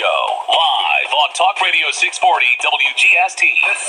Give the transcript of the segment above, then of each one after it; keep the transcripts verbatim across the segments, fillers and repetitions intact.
Show, live on Talk Radio six forty W G S T.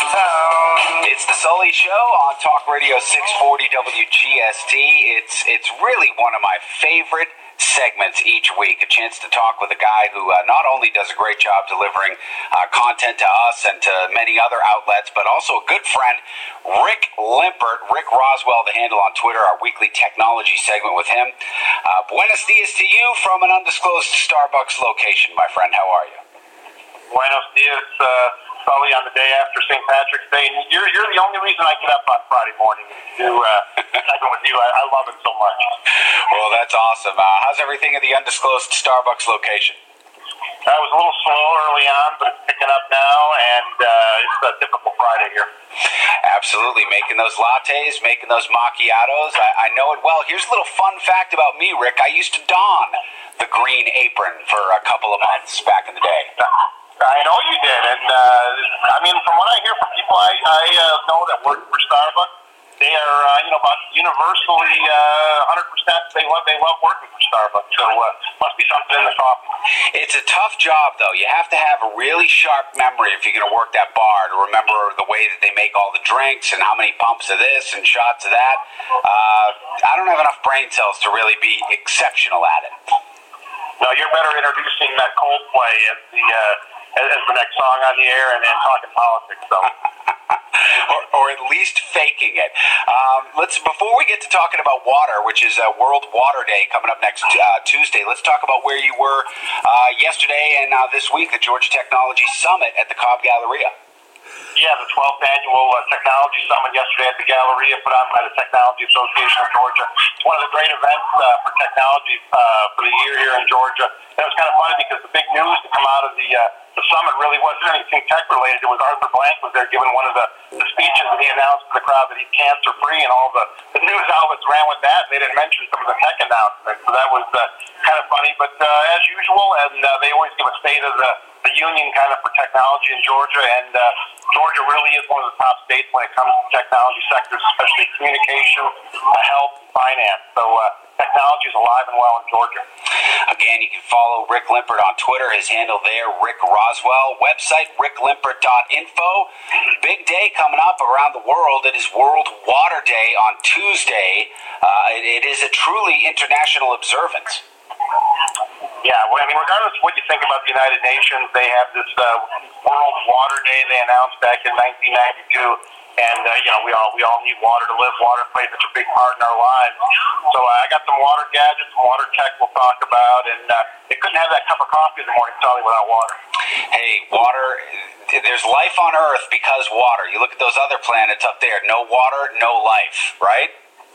It's the Sully Show on Talk Radio six forty W G S T. It's it's really one of my favorite segments each week, a chance to talk with a guy who uh, not only does a great job delivering uh, content to us and to many other outlets, but also a good friend, Rick Limpert, Rick Roswell, the handle on Twitter, our weekly technology segment with him. Uh, buenos dias to you from an undisclosed Starbucks location, my friend. How are you? Buenos dias, uh, Sully, on the day after Saint Patrick's Day. And you're, you're the only reason I get up on Friday morning to uh, segment with you. I, I love it so much. Well, that's awesome. Uh, how's everything at the undisclosed Starbucks location? I was a little slow early on, but it's picking up now, and uh, it's a typical Friday here. Absolutely. Making those lattes, making those macchiatos. I, I know it well. Here's a little fun fact about me, Rick. I used to don the green apron for a couple of months back in the day. I know you did, and uh, I mean, from what I hear from people I, I uh, know that work for Starbucks, they are, uh, you know, about universally uh, one hundred percent they love they love working for Starbucks. So uh, must be something in the coffee. It's a tough job, though. You have to have a really sharp memory if you're going to work that bar to remember the way that they make all the drinks and how many pumps of this and shots of that. Uh, I don't have enough brain cells to really be exceptional at it. No, you're better introducing that Coldplay as the uh, as the next song on the air and, and talking politics. So. or, or at least faking it. Um, let's before we get to talking about water, which is uh, World Water Day coming up next uh, Tuesday. Let's talk about where you were uh, yesterday and uh, this week, the Georgia Technology Summit at the Cobb Galleria. Yeah, the twelfth annual uh, Technology Summit yesterday at the Galleria, put on by the Technology Association of Georgia. It's one of the great events uh, for technology uh, for the year here in Georgia. And it was kind of funny because the big news to come out of the uh, the summit really wasn't anything tech-related. It was Arthur Blank was there giving one of the, the speeches, and he announced to the crowd that he's cancer-free, and all the, the news outlets ran with that, and they didn't mention some of the tech announcements. So that was uh, kind of funny. But uh, as usual, and uh, they always give a state of the, the union kind of for technology in Georgia, and uh, Georgia really is one of the top states when it comes to technology sectors, especially communication, uh, health, and finance. So uh, technology is alive and well in Georgia. Again, you can follow Rick Limpert on Twitter. His handle there, Rick Roswell. Website, rick limpert dot info. Big day coming up around the world. It is World Water Day on Tuesday. Uh, it, it is a truly international observance. Yeah, well, I mean, regardless of what you think about the United Nations, they have this uh, World Water Day they announced back in nineteen ninety-two, and uh, you know we all we all need water to live. Water plays such a big part in our lives. So uh, I got some water gadgets, some water tech we'll talk about, and uh, they couldn't have that cup of coffee in the morning, Sally, without water. Hey, water. There's life on Earth because water. You look at those other planets up there. No water, no life, right?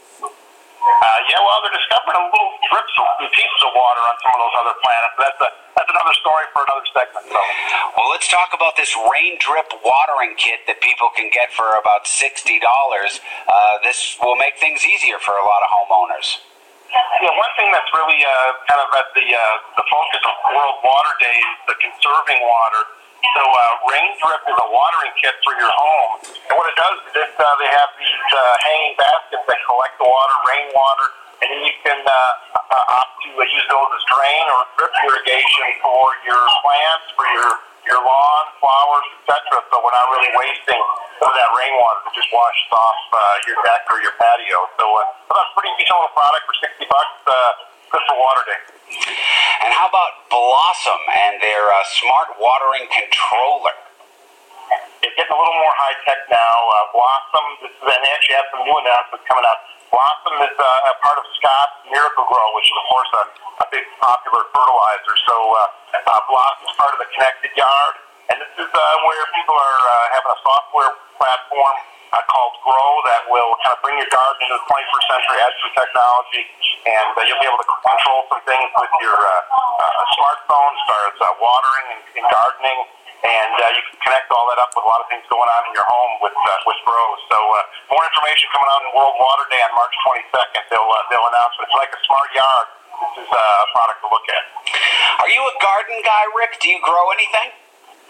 Uh, yeah, well, they're discovering a little drips and pieces of water on some of those other planets. That's a that's another story for another segment. So. Well, let's talk about this rain drip watering kit that people can get for about sixty dollars. Uh, this will make things easier for a lot of homeowners. Yeah, one thing that's really uh, kind of at the uh, the focus of World Water Day is the conserving water. So uh, Rain Drip is a watering kit for your home. And what it does is it, uh, they have these uh, hanging baskets that collect the water, rainwater, and then you can uh, uh, opt to uh, use those as drain or drip irrigation for your plants, for your, your lawn, flowers, et cetera. So we're not really wasting some of that rainwater that just washes off uh, your deck or your patio. So, uh, so that's a pretty decent little product for sixty bucks. Uh, good for Water Day. And how about Blossom and their uh, smart watering controller? It's getting a little more high-tech now. Uh, Blossom, this is, and they actually have some new announcements coming up. Blossom is uh, a part of Scott's Miracle Grow, which is, of course, a, a big popular fertilizer. So uh, uh, Blossom is part of the Connected Yard, and this is uh, where people are uh, having a software platform uh, called Grow that will kind of bring your garden into the twenty-first century, add some technology, and uh, you'll be able to control some things with your uh, uh, smartphone as far as uh, watering and, and gardening, and uh, you can connect all that up with a lot of things going on in your home with uh, with Grow. So uh, more information coming out on World Water Day on March twenty-second. They'll uh, they'll announce it. It's like a smart yard. This is uh, a product to look at. Are you a garden guy, Rick? Do you grow anything?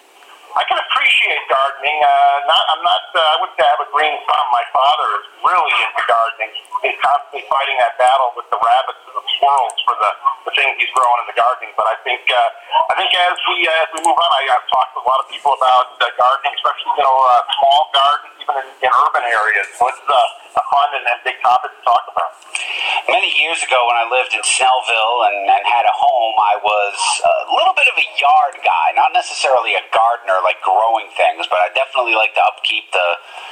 I can appreciate gardening. Uh, not, I'm not. Uh, I wouldn't say I have a green thumb. My father is really into gardening. He's constantly fighting that battle with the rabbits and the squirrels for the, the things he's growing in the gardening. But I think uh, I think as we uh, as we move on, I, I've talked to a lot of people about uh, gardening, especially you know uh, small gardens, even in, in urban areas. So it's uh, a fun and, and big topic to talk about. Many years ago, when I lived in Snellville and, and had a home, I was a little bit of a yard guy, not necessarily a gardener, like growing things, but I definitely like to upkeep the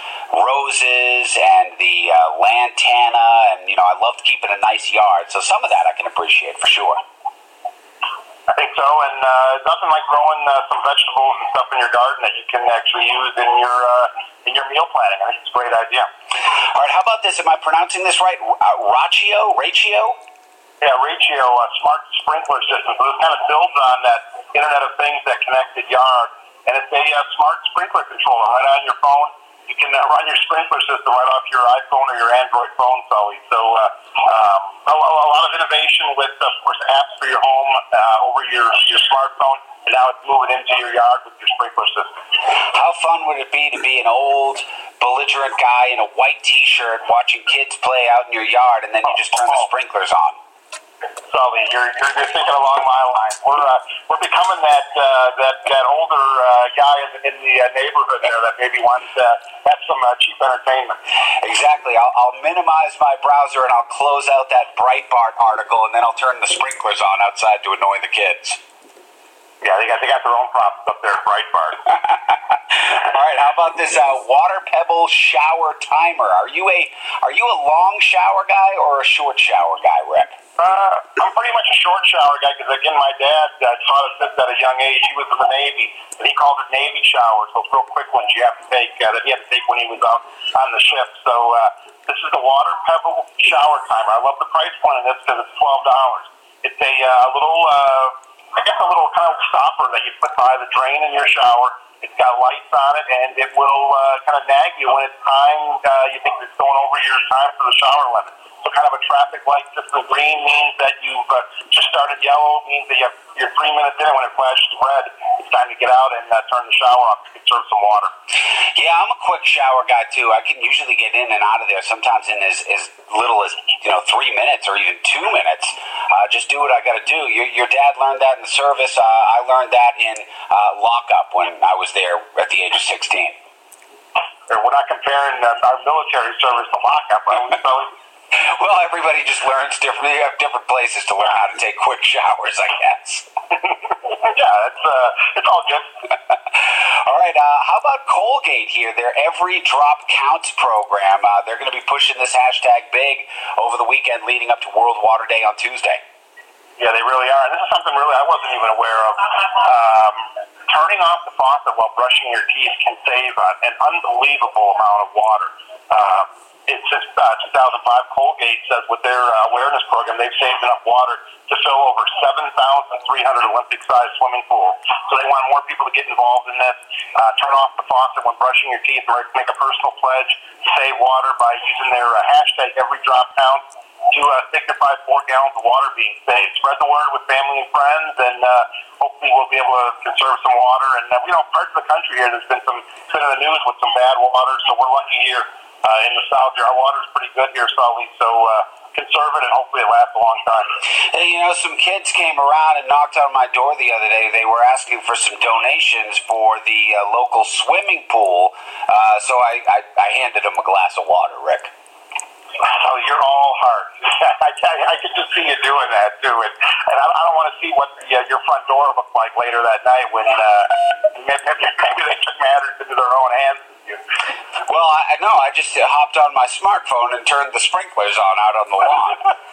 roses and the uh, lantana, and, you know, I loved keeping a nice yard, so some of that I can appreciate for sure. I think so, and uh, nothing like growing uh, some vegetables and stuff in your garden that you can actually use in your uh, in your meal planning. I think it's a great idea. All right, how about this? Am I pronouncing this right? Uh, Rachio? Ratio? Yeah, Ratio, a smart sprinkler system. So this kind of builds on that Internet of Things, that connected yard, and it's a uh, smart sprinkler controller right on your phone. You can uh, run your sprinkler system right off your iPhone or your Android phone, Sully. So uh, um, a, a lot of innovation with, of course, apps for your home uh, over your, your smartphone, and now it's moving into your yard with your sprinkler system. How fun would it be to be an old, belligerent guy in a white T-shirt watching kids play out in your yard, and then you just turn the sprinklers on? Sully, you're, you're you're thinking along my lines. We're uh, we're becoming that uh, that that older uh, guy in, in the uh, neighborhood there that maybe wants to uh, have some uh, cheap entertainment. Exactly. I'll, I'll minimize my browser and I'll close out that Breitbart article, and then I'll turn the sprinklers on outside to annoy the kids. Yeah, they got they got their own problems up there at Breitbart. All right, how about this uh, water pebble shower timer? Are you a are you a long shower guy or a short shower guy, Rick? Uh, I'm pretty much a short shower guy because, again, my dad uh, taught us this at a young age. He was in the Navy, and he called it Navy showers. Those real quick ones you have to take uh, that he had to take when he was out on the ship. So uh, this is the Water Pebble shower timer. I love the price point on this because it's twelve dollars. It's a uh, little, uh, I guess, a little kind of stopper that you put by the drain in your shower. It's got lights on it, and it will uh, kind of nag you when it's time. Uh, you think it's going over your time for the shower limit. So kind of a traffic light system. Green means that you've uh, just started. Yellow means that you have, you're three minutes in, and when it flashes red, it's time to get out and uh, turn the shower off to conserve some water. Yeah, I'm a quick shower guy too. I can usually get in and out of there sometimes in as, as little as, you know, three minutes or even two minutes. Uh, just do what I got to do. Your, your dad learned that in the service. Uh, I learned that in uh, lockup when I was there at the age of sixteen. We're not comparing uh, our military service to lockup, are we, Sully? Well, everybody just learns different. You have different places to learn how to take quick showers, I guess. Yeah, it's uh, it's all good. All right. Uh, how about Colgate here? Their Every Drop Counts program. Uh, they're going to be pushing this hashtag big over the weekend leading up to World Water Day on Tuesday. Yeah, they really are. And this is something really I wasn't even aware of. Um, turning off the faucet while brushing your teeth can save an unbelievable amount of water. Um, It's since uh, two thousand five, Colgate says with their uh, awareness program, they've saved enough water to fill over seven thousand three hundred Olympic-sized swimming pools. So they want more people to get involved in this. Uh, turn off the faucet when brushing your teeth, or make a personal pledge to save water by using their uh, hashtag Every Drop Counts to uh, signify four gallons of water being saved. Spread the word with family and friends, and uh, hopefully we'll be able to conserve some water. And uh, you know, parts of the country here, there's been some been in the news with some bad water, so we're lucky here. Uh, in the south here, our water's pretty good here, Sully, so uh, conserve it and hopefully it lasts a long time. Hey, you know, some kids came around and knocked on my door the other day. They were asking for some donations for the uh, local swimming pool, uh, so I, I, I handed them a glass of water, Rick. Oh, you're all heart. I, I, I can just see you doing that, too. And, and I, I don't want to see what the, uh, your front door looked like later that night when uh, maybe, maybe they took matters into their own hands. Well, I no, I just hopped on my smartphone and turned the sprinklers on out on the lawn.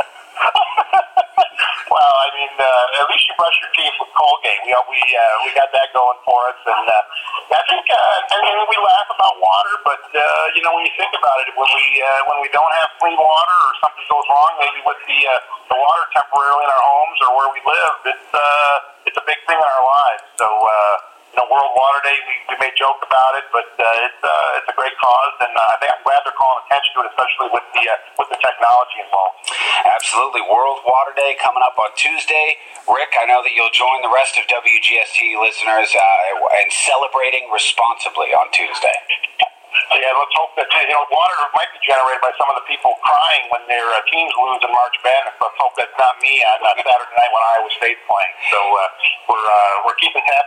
Well, I mean, uh, at least you brush your teeth with Colgate. We we uh, we got that going for us, and uh, I think uh, I mean we laugh about water, but uh, you know when you think about it, when we uh, when we don't have clean water or something goes wrong, maybe with the uh, the water temporarily in our homes or where we live, it's uh, it's a big thing in our lives. So. Uh, You know, World Water Day, we, we may joke about it, but uh, it's uh, it's a great cause, and uh, I think I'm glad they're calling attention to to it, especially with the uh, with the technology involved. Absolutely. World Water Day coming up on Tuesday. Rick, I know that you'll join the rest of W G S T listeners uh, in celebrating responsibly on Tuesday. Yeah, let's hope that, you know, water might be generated by some of the people crying when their uh, teams lose in March Madness. Let's hope that's not me on uh, Saturday night when Iowa State's playing. So uh, we're uh, we're keeping tabs